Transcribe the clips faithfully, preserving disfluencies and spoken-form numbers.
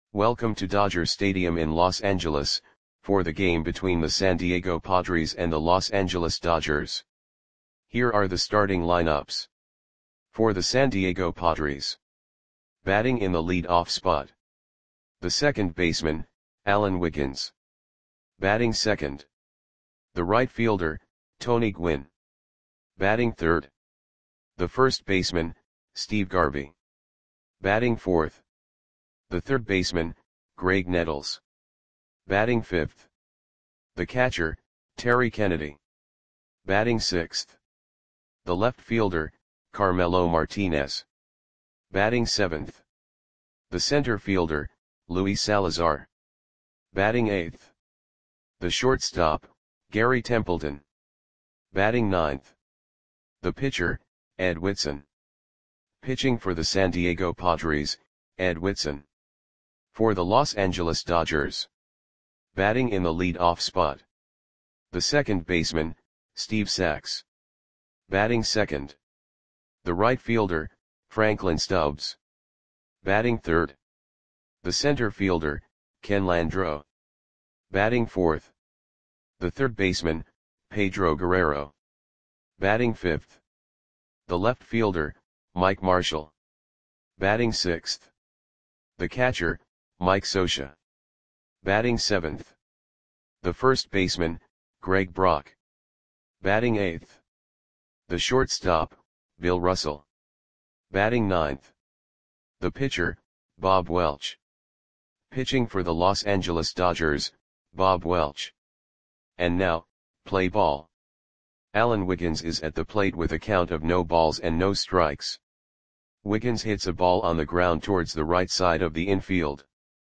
Welcome to Dodger Stadium in Los Angeles, for the game between the San Diego Padres and the Los Angeles Dodgers. Here are the starting lineups. For the San Diego Padres. Batting in the lead-off spot. The second baseman, Alan Wiggins. Batting second. The right fielder, Tony Gwynn. Batting third. The first baseman, Steve Garvey. Batting fourth. The third baseman, Graig Nettles. Batting fifth. The catcher, Terry Kennedy. Batting sixth. The left fielder, Carmelo Martinez. Batting seventh. The center fielder, Luis Salazar. Batting eighth. The shortstop, Gary Templeton. Batting ninth. The pitcher, Ed Whitson. Pitching for the San Diego Padres, Ed Whitson. For the Los Angeles Dodgers. Batting in the lead-off spot. The second baseman, Steve Sax. Batting second. The right fielder, Franklin Stubbs. Batting third. The center fielder, Ken Landreaux. Batting fourth. The third baseman, Pedro Guerrero. Batting fifth. The left fielder, Mike Marshall. Batting sixth. The catcher, Mike Scioscia. Batting seventh. The first baseman, Greg Brock. Batting eighth. The shortstop, Bill Russell. Batting ninth. The pitcher, Bob Welch. Pitching for the Los Angeles Dodgers, Bob Welch. And now, play ball. Alan Wiggins is at the plate with a count of no balls and no strikes. Wiggins hits a ball on the ground towards the right side of the infield.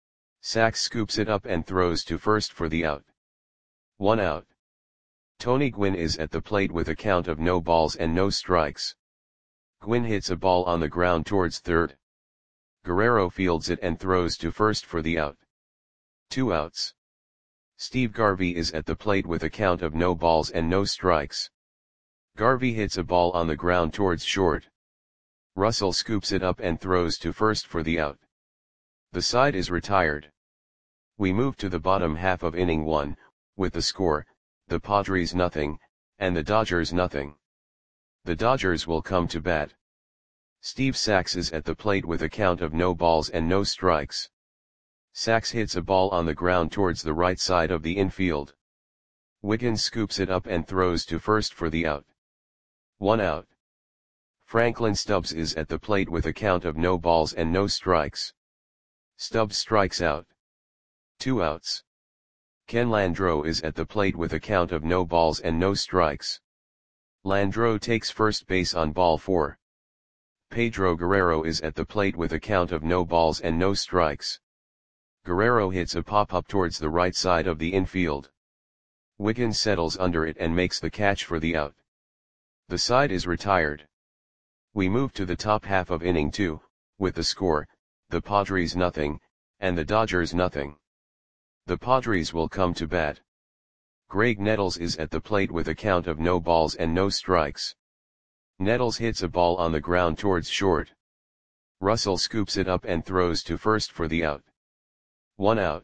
Sax scoops it up and throws to first for the out. One out. Tony Gwynn is at the plate with a count of no balls and no strikes. Gwynn hits a ball on the ground towards third. Guerrero fields it and throws to first for the out. Two outs. Steve Garvey is at the plate with a count of no balls and no strikes. Garvey hits a ball on the ground towards short. Russell scoops it up and throws to first for the out. The side is retired. We move to the bottom half of inning one, with the score, the Padres nothing, and the Dodgers nothing. The Dodgers will come to bat. Steve Sax is at the plate with a count of no balls and no strikes. Sax hits a ball on the ground towards the right side of the infield. Wiggins scoops it up and throws to first for the out. One out. Franklin Stubbs is at the plate with a count of no balls and no strikes. Stubbs strikes out. Two outs. Ken Landreaux is at the plate with a count of no balls and no strikes. Landreaux takes first base on ball four. Pedro Guerrero is at the plate with a count of no balls and no strikes. Guerrero hits a pop-up towards the right side of the infield. Wiggins settles under it and makes the catch for the out. The side is retired. We move to the top half of inning two, with the score, the Padres nothing, and the Dodgers nothing. The Padres will come to bat. Graig Nettles is at the plate with a count of no balls and no strikes. Nettles hits a ball on the ground towards short. Russell scoops it up and throws to first for the out. One out.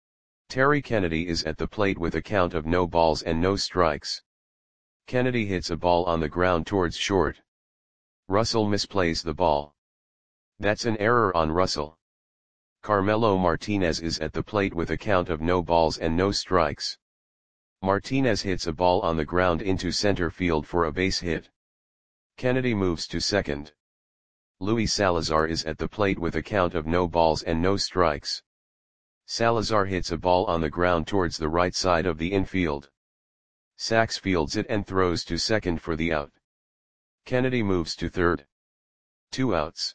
Terry Kennedy is at the plate with a count of no balls and no strikes. Kennedy hits a ball on the ground towards short. Russell misplays the ball. That's an error on Russell. Carmelo Martinez is at the plate with a count of no balls and no strikes. Martinez hits a ball on the ground into center field for a base hit. Kennedy moves to second. Luis Salazar is at the plate with a count of no balls and no strikes. Salazar hits a ball on the ground towards the right side of the infield. Sax fields it and throws to second for the out. Kennedy moves to third. Two outs.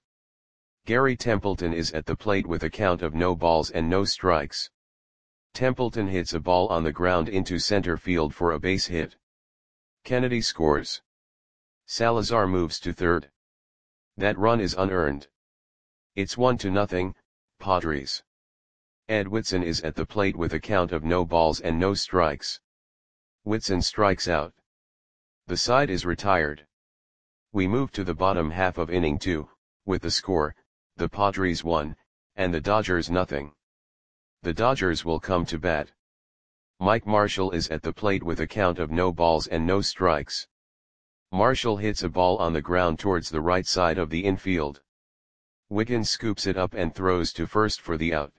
Gary Templeton is at the plate with a count of no balls and no strikes. Templeton hits a ball on the ground into center field for a base hit. Kennedy scores. Salazar moves to third. That run is unearned. It's one to nothing, Padres. Ed Whitson is at the plate with a count of no balls and no strikes. Whitson strikes out. The side is retired. We move to the bottom half of inning two, with the score, the Padres one, and the Dodgers nothing. The Dodgers will come to bat. Mike Marshall is at the plate with a count of no balls and no strikes. Marshall hits a ball on the ground towards the right side of the infield. Wiggins scoops it up and throws to first for the out.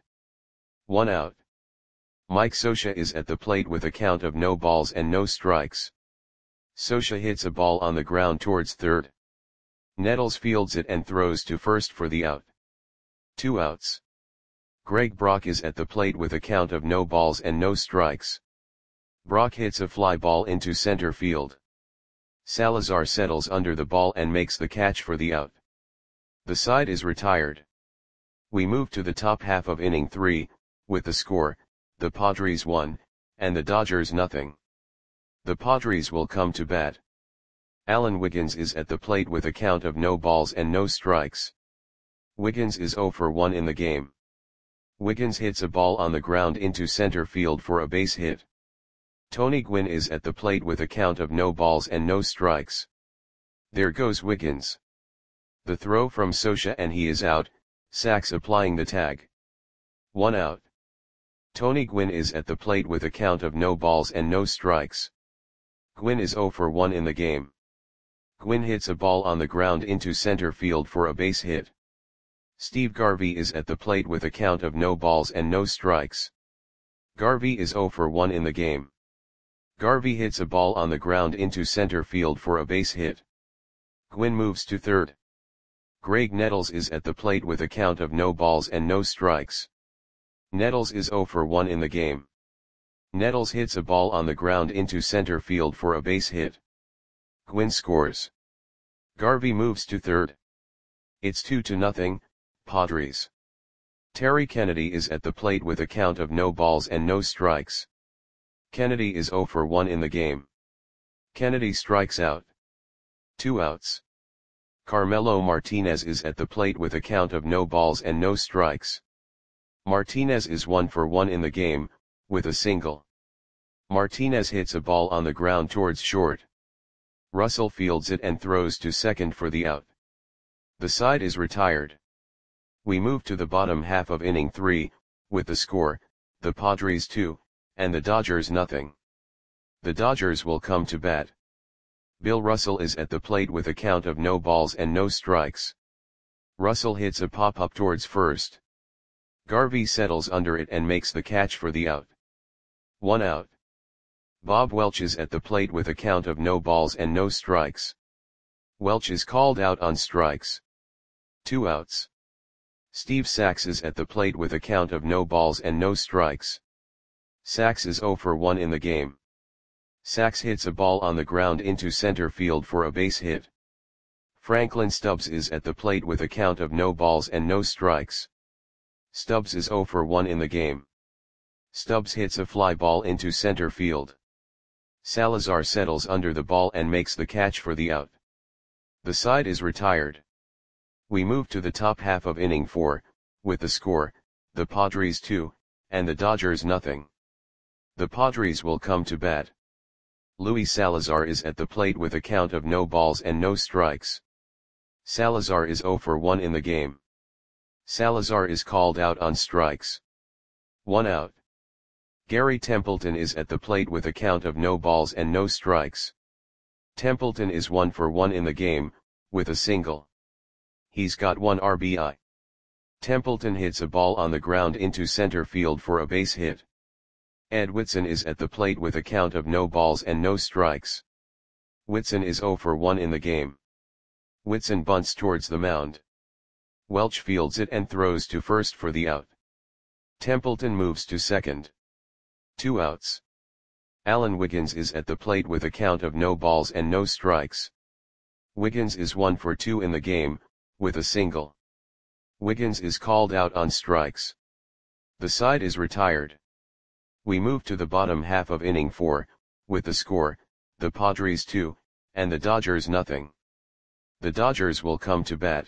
One out. Mike Scioscia is at the plate with a count of no balls and no strikes. Scioscia hits a ball on the ground towards third. Nettles fields it and throws to first for the out. Two outs. Greg Brock is at the plate with a count of no balls and no strikes. Brock hits a fly ball into center field. Salazar settles under the ball and makes the catch for the out. The side is retired. We move to the top half of inning three, with the score, the Padres one, and the Dodgers nothing. The Padres will come to bat. Alan Wiggins is at the plate with a count of no balls and no strikes. Wiggins is zero for one in the game. Wiggins hits a ball on the ground into center field for a base hit. Tony Gwynn is at the plate with a count of no balls and no strikes. There goes Wiggins. The throw from Scioscia and he is out, Sachs applying the tag. One out. Tony Gwynn is at the plate with a count of no balls and no strikes. Gwynn is zero for one in the game. Gwynn hits a ball on the ground into center field for a base hit. Steve Garvey is at the plate with a count of no balls and no strikes. Garvey is zero for one in the game. Garvey hits a ball on the ground into center field for a base hit. Gwynn moves to third. Greg Nettles is at the plate with a count of no balls and no strikes. Nettles is zero for one in the game. Nettles hits a ball on the ground into center field for a base hit. Gwynn scores. Garvey moves to third. It's two to nothing, Padres. Terry Kennedy is at the plate with a count of no balls and no strikes. Kennedy is zero for one in the game. Kennedy strikes out. Two outs. Carmelo Martinez is at the plate with a count of no balls and no strikes. Martinez is one for one in the game, with a single. Martinez hits a ball on the ground towards short. Russell fields it and throws to second for the out. The side is retired. We move to the bottom half of inning three, with the score, the Padres two, and the Dodgers nothing. The Dodgers will come to bat. Bill Russell is at the plate with a count of no balls and no strikes. Russell hits a pop-up towards first. Garvey settles under it and makes the catch for the out. One out. Bob Welch is at the plate with a count of no balls and no strikes. Welch is called out on strikes. Two outs. Steve Sachs is at the plate with a count of no balls and no strikes. Sachs is zero for one in the game. Sachs hits a ball on the ground into center field for a base hit. Franklin Stubbs is at the plate with a count of no balls and no strikes. Stubbs is zero for one in the game. Stubbs hits a fly ball into center field. Salazar settles under the ball and makes the catch for the out. The side is retired. We move to the top half of inning four, with the score, the Padres two, and the Dodgers nothing. The Padres will come to bat. Luis Salazar is at the plate with a count of no balls and no strikes. Salazar is zero for one in the game. Salazar is called out on strikes. One out. Gary Templeton is at the plate with a count of no balls and no strikes. Templeton is one for one in the game, with a single. He's got one R B I. Templeton hits a ball on the ground into center field for a base hit. Ed Whitson is at the plate with a count of no balls and no strikes. Whitson is zero for one in the game. Whitson bunts towards the mound. Welch fields it and throws to first for the out. Templeton moves to second. Two outs. Alan Wiggins is at the plate with a count of no balls and no strikes. Wiggins is one for two in the game, with a single. Wiggins is called out on strikes. The side is retired. We move to the bottom half of inning four, with the score, the Padres two, and the Dodgers nothing. The Dodgers will come to bat.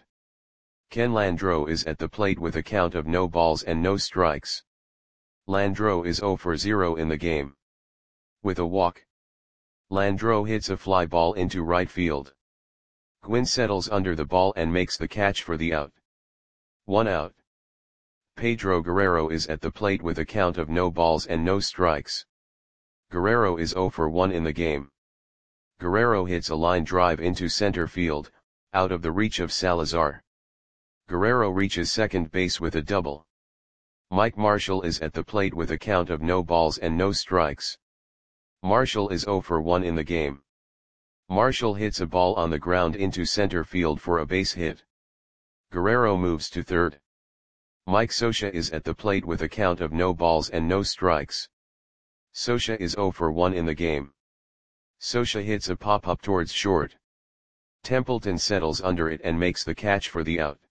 Ken Landreaux is at the plate with a count of no balls and no strikes. Landreaux is zero for zero in the game. With a walk. Landreaux hits a fly ball into right field. Gwynn settles under the ball and makes the catch for the out. One out. Pedro Guerrero is at the plate with a count of no balls and no strikes. Guerrero is zero for one in the game. Guerrero hits a line drive into center field, out of the reach of Salazar. Guerrero reaches second base with a double. Mike Marshall is at the plate with a count of no balls and no strikes. Marshall is zero for one in the game. Marshall hits a ball on the ground into center field for a base hit. Guerrero moves to third. Mike Scioscia is at the plate with a count of no balls and no strikes. Scioscia is zero for one in the game. Scioscia hits a pop-up towards short. Templeton settles under it and makes the catch for the out.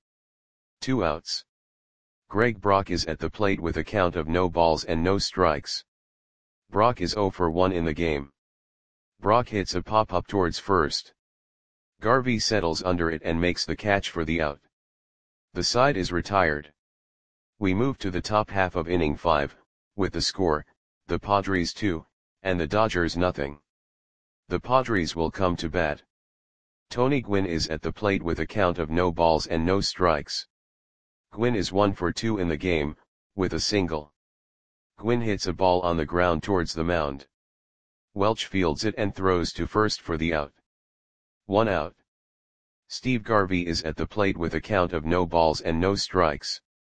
Two outs. Greg Brock is at the plate with a count of no balls and no strikes. Brock is zero for one in the game. Brock hits a pop-up towards first. Garvey settles under it and makes the catch for the out. The side is retired. We move to the top half of inning five, with the score, the Padres two, and the Dodgers nothing. The Padres will come to bat. Tony Gwynn is at the plate with a count of no balls and no strikes. Gwynn is one for two in the game, with a single. Gwynn hits a ball on the ground towards the mound. Welch fields it and throws to first for the out. One out. Steve Garvey is at the plate with a count of no balls and no strikes.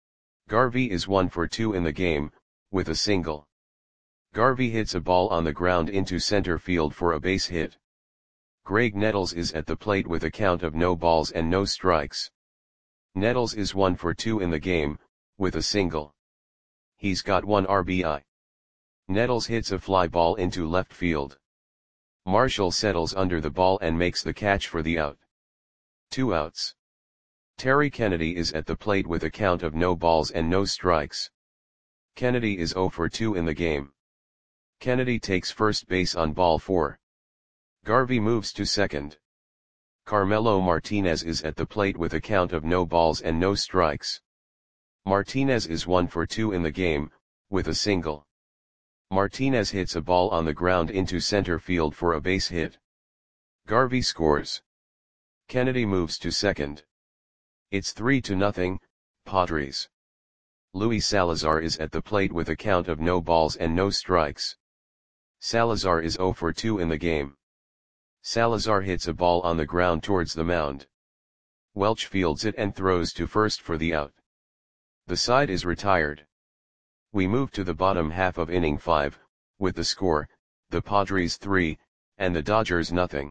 Garvey is one for two in the game, with a single. Garvey hits a ball on the ground into center field for a base hit. Greg Nettles is at the plate with a count of no balls and no strikes. Nettles is one for two in the game, with a single. He's got one R B I. Nettles hits a fly ball into left field. Marshall settles under the ball and makes the catch for the out. Two outs. Terry Kennedy is at the plate with a count of no balls and no strikes. Kennedy is zero for two in the game. Kennedy takes first base on ball four. Garvey moves to second. Carmelo Martinez is at the plate with a count of no balls and no strikes. Martinez is one for two in the game, with a single. Martinez hits a ball on the ground into center field for a base hit. Garvey scores. Kennedy moves to second. It's three to nothing, Padres. Luis Salazar is at the plate with a count of no balls and no strikes. Salazar is zero for two in the game. Salazar hits a ball on the ground towards the mound. Welch fields it and throws to first for the out. The side is retired. We move to the bottom half of inning five, with the score, the Padres three, and the Dodgers nothing.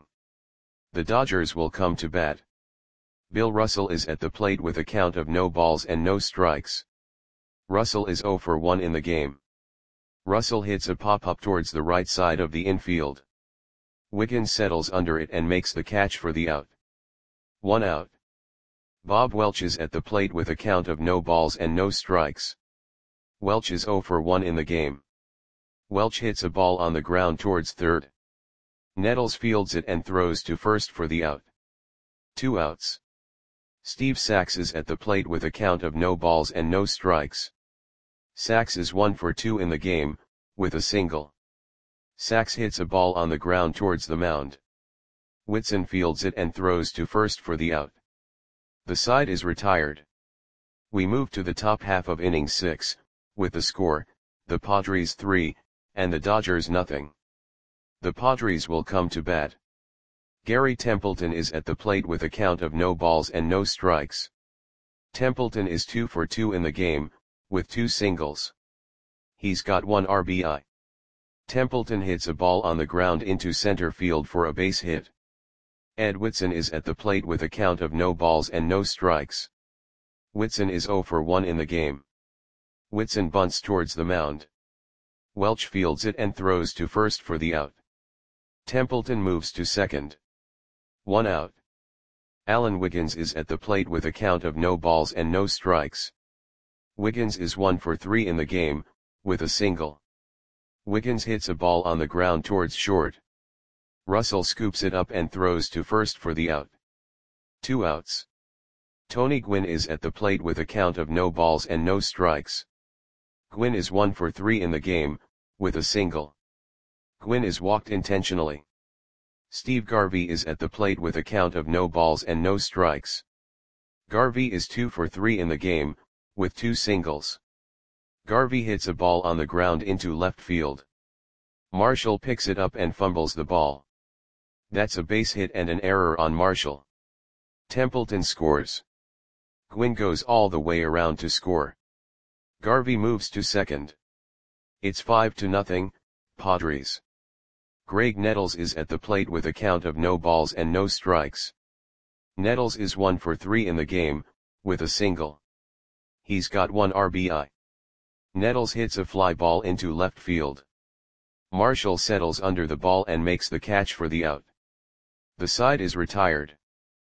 The Dodgers will come to bat. Bill Russell is at the plate with a count of no balls and no strikes. Russell is zero for one in the game. Russell hits a pop-up towards the right side of the infield. Wiggins settles under it and makes the catch for the out. One out. Bob Welch is at the plate with a count of no balls and no strikes. Welch is zero for one in the game. Welch hits a ball on the ground towards third. Nettles fields it and throws to first for the out. Two outs. Steve Sax is at the plate with a count of no balls and no strikes. Sax is one for two in the game, with a single. Sax hits a ball on the ground towards the mound. Whitson fields it and throws to first for the out. The side is retired. We move to the top half of inning six, with the score, the Padres three, and the Dodgers nothing. The Padres will come to bat. Gary Templeton is at the plate with a count of no balls and no strikes. Templeton is two for two in the game, with two singles. He's got one R B I. Templeton hits a ball on the ground into center field for a base hit. Ed Whitson is at the plate with a count of no balls and no strikes. Whitson is zero for one in the game. Whitson bunts towards the mound. Welch fields it and throws to first for the out. Templeton moves to second. One out. Alan Wiggins is at the plate with a count of no balls and no strikes. Wiggins is one for three in the game, with a single. Wiggins hits a ball on the ground towards short. Russell scoops it up and throws to first for the out. Two outs. Tony Gwynn is at the plate with a count of no balls and no strikes. Gwynn is one for three in the game, with a single. Gwynn is walked intentionally. Steve Garvey is at the plate with a count of no balls and no strikes. Garvey is two for three in the game, with two singles. Garvey hits a ball on the ground into left field. Marshall picks it up and fumbles the ball. That's a base hit and an error on Marshall. Templeton scores. Gwynn goes all the way around to score. Garvey moves to second. It's five to nothing, Padres. Greg Nettles is at the plate with a count of no balls and no strikes. Nettles is one for three in the game, with a single. He's got one R B I. Nettles hits a fly ball into left field. Marshall settles under the ball and makes the catch for the out. The side is retired.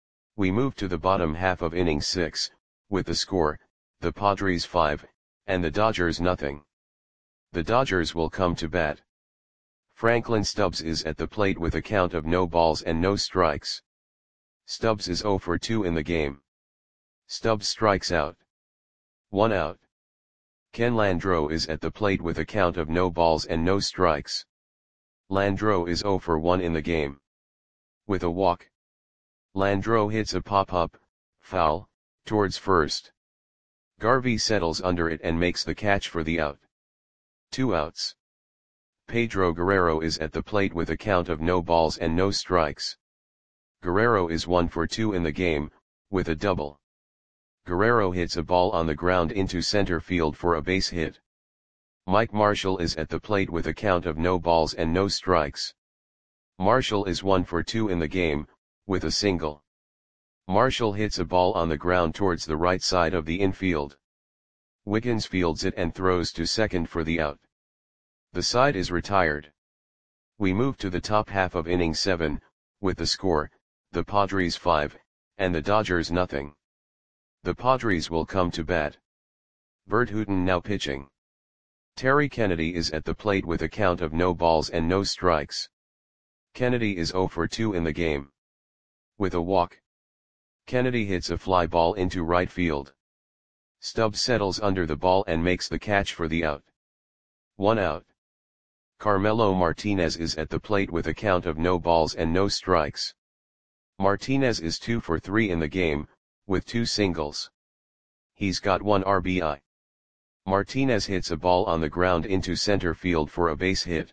We move to the bottom half of inning six, with the score, the Padres five, and the Dodgers nothing. The Dodgers will come to bat. Franklin Stubbs is at the plate with a count of no balls and no strikes. Stubbs is zero for two in the game. Stubbs strikes out. One out. Ken Landreau is at the plate with a count of no balls and no strikes. Landreau is zero for one in the game. With a walk. Landreau hits a pop-up, foul, towards first. Garvey settles under it and makes the catch for the out. Two outs. Pedro Guerrero is at the plate with a count of no balls and no strikes. Guerrero is one for two in the game, with a double. Guerrero hits a ball on the ground into center field for a base hit. Mike Marshall is at the plate with a count of no balls and no strikes. Marshall is one for two in the game, with a single. Marshall hits a ball on the ground towards the right side of the infield. Wiggins fields it and throws to second for the out. The side is retired. We move to the top half of inning seven, with the score, the Padres five, and the Dodgers nothing. The Padres will come to bat. Bert Hooton now pitching. Terry Kennedy is at the plate with a count of no balls and no strikes. Kennedy is zero for two in the game. With a walk. Kennedy hits a fly ball into right field. Stubbs settles under the ball and makes the catch for the out. One out. Carmelo Martinez is at the plate with a count of no balls and no strikes. Martinez is two for three in the game, with two singles. He's got one R B I. Martinez hits a ball on the ground into center field for a base hit.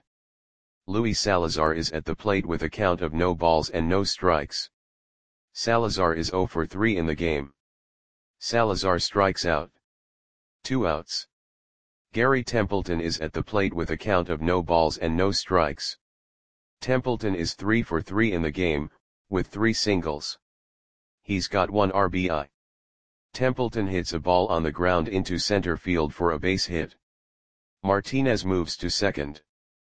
Luis Salazar is at the plate with a count of no balls and no strikes. Salazar is zero for three in the game. Salazar strikes out. Two outs. Gary Templeton is at the plate with a count of no balls and no strikes. Templeton is three for three in the game, with three singles. He's got one R B I. Templeton hits a ball on the ground into center field for a base hit. Martinez moves to second.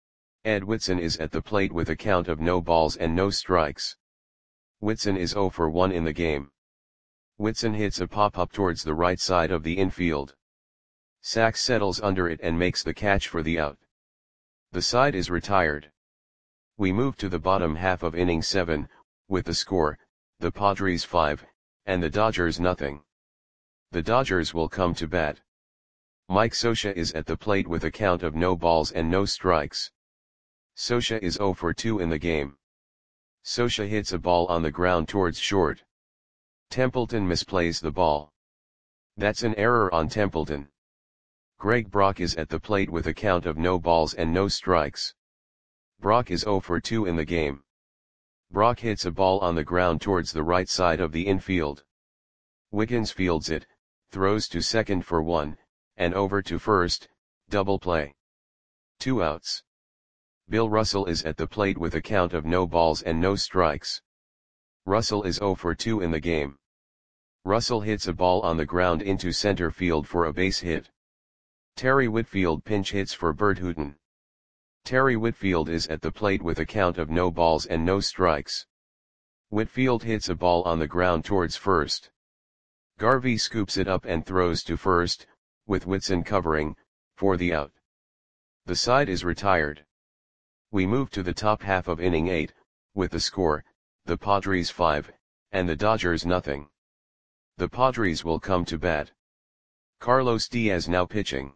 Ed Whitson is at the plate with a count of no balls and no strikes. Whitson is zero for one in the game. Whitson hits a pop-up towards the right side of the infield. Sachs settles under it and makes the catch for the out. The side is retired. We move to the bottom half of inning seven, with the score, the Padres five, and the Dodgers nothing. The Dodgers will come to bat. Mike Scioscia is at the plate with a count of no balls and no strikes. Scioscia is zero for two in the game. Scioscia hits a ball on the ground towards short. Templeton misplays the ball. That's an error on Templeton. Greg Brock is at the plate with a count of no balls and no strikes. Brock is zero for two in the game. Brock hits a ball on the ground towards the right side of the infield. Wiggins fields it, throws to second for one, and over to first, double play. Two outs. Bill Russell is at the plate with a count of no balls and no strikes. Russell is zero for two in the game. Russell hits a ball on the ground into center field for a base hit. Terry Whitfield pinch hits for Bert Hooton. Terry Whitfield is at the plate with a count of no balls and no strikes. Whitfield hits a ball on the ground towards first. Garvey scoops it up and throws to first, with Whitson covering, for the out. The side is retired. We move to the top half of inning eight, with the score, the Padres five, and the Dodgers nothing. The Padres will come to bat. Carlos Diaz now pitching.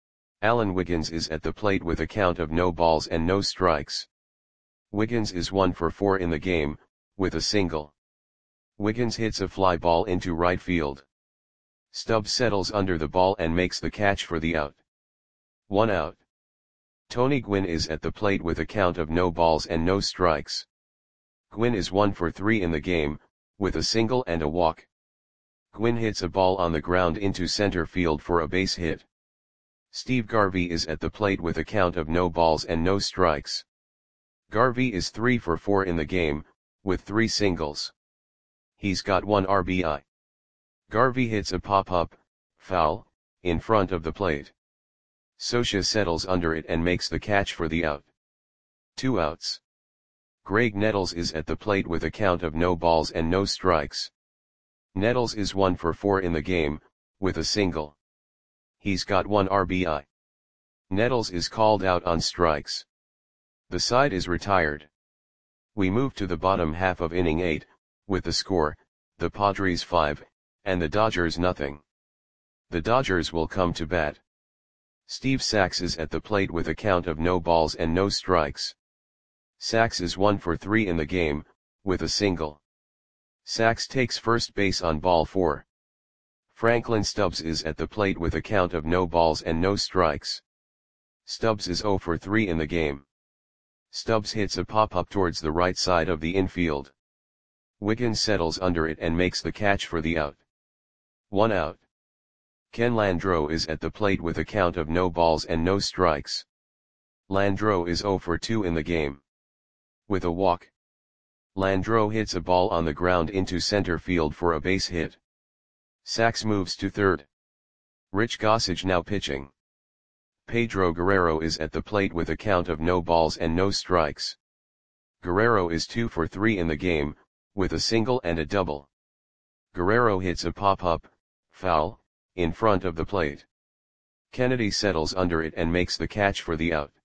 Alan Wiggins is at the plate with a count of no balls and no strikes. Wiggins is one for four in the game, with a single. Wiggins hits a fly ball into right field. Stubbs settles under the ball and makes the catch for the out. One out. Tony Gwynn is at the plate with a count of no balls and no strikes. Gwynn is one for three in the game, with a single and a walk. Gwynn hits a ball on the ground into center field for a base hit. Steve Garvey is at the plate with a count of no balls and no strikes. Garvey is three for four in the game, with three singles. He's got one R B I. Garvey hits a pop-up, foul, in front of the plate. Scioscia settles under it and makes the catch for the out. Two outs. Graig Nettles is at the plate with a count of no balls and no strikes. Nettles is one for four in the game, with a single. He's got one R B I. Nettles is called out on strikes. The side is retired. We move to the bottom half of inning eight, with the score, the Padres five, and the Dodgers nothing. The Dodgers will come to bat. Steve Sax is at the plate with a count of no balls and no strikes. Sax is one for three in the game, with a single. Sax takes first base on ball four. Franklin Stubbs is at the plate with a count of no balls and no strikes. Stubbs is zero for three in the game. Stubbs hits a pop-up towards the right side of the infield. Wiggins settles under it and makes the catch for the out. One out. Ken Landreaux is at the plate with a count of no balls and no strikes. Landreaux is zero for two in the game. With a walk. Landreaux hits a ball on the ground into center field for a base hit. Sax moves to third. Rich Gossage now pitching. Pedro Guerrero is at the plate with a count of no balls and no strikes. Guerrero is two for three in the game, with a single and a double. Guerrero hits a pop-up, foul, in front of the plate. Kennedy settles under it and makes the catch for the out.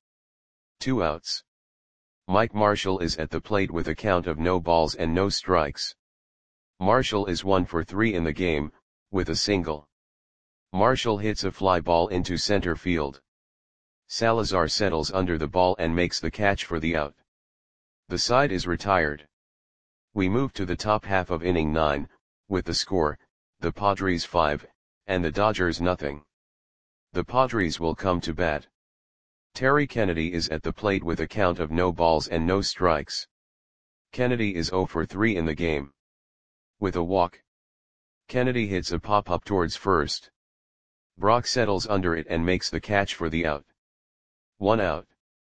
Two outs. Mike Marshall is at the plate with a count of no balls and no strikes. Marshall is one for three in the game, with a single. Marshall hits a fly ball into center field. Salazar settles under the ball and makes the catch for the out. The side is retired. We move to the top half of inning nine, with the score, the Padres five, and the Dodgers nothing. The Padres will come to bat. Terry Kennedy is at the plate with a count of no balls and no strikes. Kennedy is zero for three in the game. With a walk. Kennedy hits a pop-up towards first. Brock settles under it and makes the catch for the out. One out.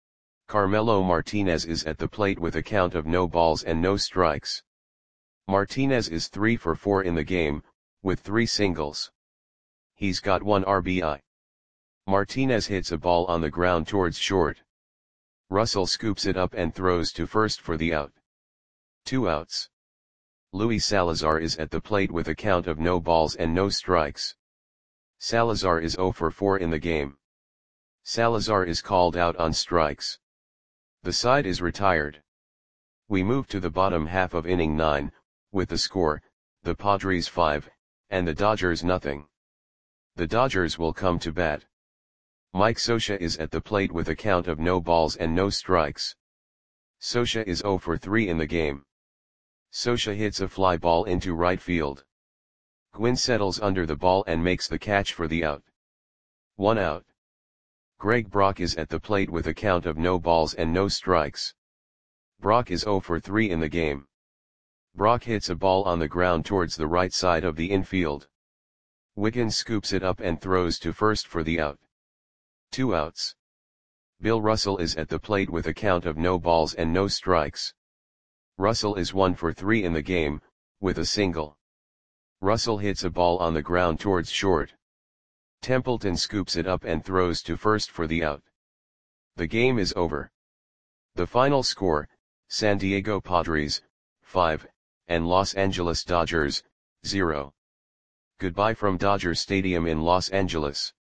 Carmelo Martinez is at the plate with a count of no balls and no strikes. Martinez is three for four in the game, with three singles. He's got one R B I. Martinez hits a ball on the ground towards short. Russell scoops it up and throws to first for the out. Two outs. Luis Salazar is at the plate with a count of no balls and no strikes. Salazar is zero for four in the game. Salazar is called out on strikes. The side is retired. We move to the bottom half of inning nine, with the score, the Padres five, and the Dodgers nothing. The Dodgers will come to bat. Mike Scioscia is at the plate with a count of no balls and no strikes. Scioscia is zero for three in the game. Scioscia hits a fly ball into right field. Gwynn settles under the ball and makes the catch for the out. One out. Greg Brock is at the plate with a count of no balls and no strikes. Brock is zero for three in the game. Brock hits a ball on the ground towards the right side of the infield. Wiggins scoops it up and throws to first for the out. Two outs. Bill Russell is at the plate with a count of no balls and no strikes. Russell is one for three in the game, with a single. Russell hits a ball on the ground towards short. Templeton scoops it up and throws to first for the out. The game is over. The final score, San Diego Padres, five, and Los Angeles Dodgers, zero. Goodbye from Dodger Stadium in Los Angeles.